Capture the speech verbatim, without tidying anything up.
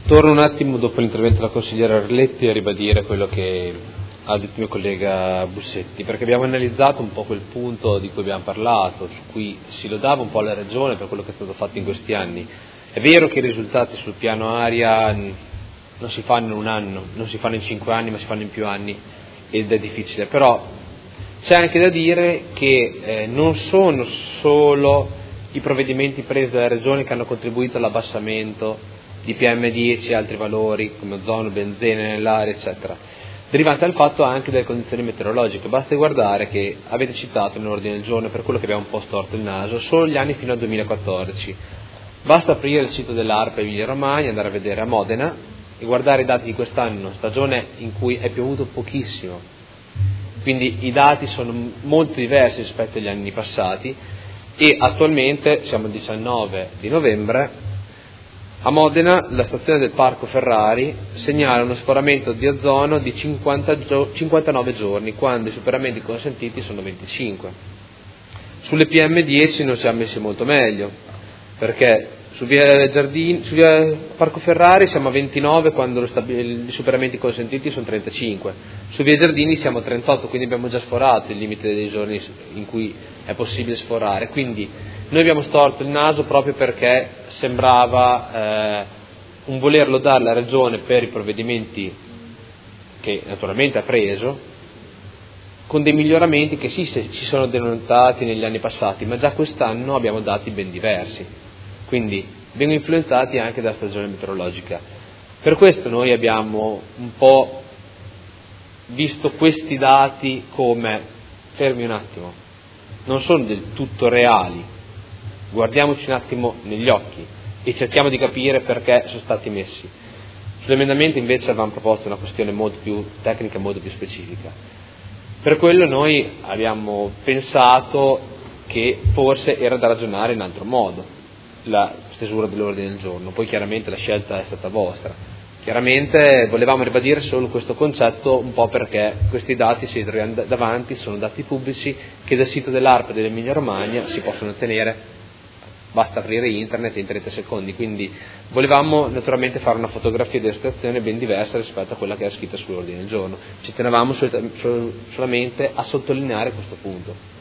Torno un attimo dopo l'intervento della consigliera Arletti a ribadire quello che ha detto il mio collega Bussetti, perché abbiamo analizzato un po' quel punto di cui abbiamo parlato, su cui si lodava un po' la Regione per quello che è stato fatto in questi anni. È vero che i risultati sul piano aria non si fanno in un anno, non si fanno in cinque anni, ma si fanno in più anni ed è difficile, però c'è anche da dire che eh, non sono solo i provvedimenti presi dalla Regione che hanno contribuito all'abbassamento di P M dieci e altri valori come ozono, benzene nell'aria, eccetera, derivante dal fatto anche delle condizioni meteorologiche. Basta guardare che avete citato nell'ordine del giorno, per quello che abbiamo un po' storto il naso, solo gli anni fino al duemilaquattordici. Basta aprire il sito dell'ARPA Emilia Romagna, andare a vedere a Modena e guardare i dati di quest'anno, stagione in cui è piovuto pochissimo, quindi i dati sono molto diversi rispetto agli anni passati e attualmente siamo il diciannove di novembre. A Modena la stazione del Parco Ferrari segnala uno sforamento di ozono di cinquanta gio- cinquantanove giorni, quando i superamenti consentiti sono venticinque. Sulle P M dieci non siamo messi molto meglio, perché su via Giardini, su via Parco Ferrari siamo a ventinove quando lo stabi- i superamenti consentiti sono trentacinque. Su via Giardini siamo a trentotto, quindi abbiamo già sforato il limite dei giorni in cui è possibile sforare. Quindi noi abbiamo storto il naso proprio perché sembrava eh, un voler lodare la Regione per i provvedimenti che naturalmente ha preso, con dei miglioramenti che sì, si sono denotati negli anni passati, ma già quest'anno abbiamo dati ben diversi, quindi vengono influenzati anche dalla stagione meteorologica. Per questo noi abbiamo un po' visto questi dati come, fermi un attimo, non sono del tutto reali, guardiamoci un attimo negli occhi e cerchiamo di capire perché sono stati messi. Sull'emendamento invece avevamo proposto una questione molto più tecnica e molto più specifica. Per quello noi abbiamo pensato che forse era da ragionare in altro modo la stesura dell'ordine del giorno, poi chiaramente la scelta è stata vostra. Chiaramente volevamo ribadire solo questo concetto un po' perché questi dati, se li troviamo davanti, sono dati pubblici che dal sito dell'ARPA dell'Emilia Romagna si possono ottenere. Basta aprire internet e in trenta secondi, quindi volevamo naturalmente fare una fotografia della situazione ben diversa rispetto a quella che era scritta sull'ordine del giorno. Ci tenevamo solamente a sottolineare questo punto.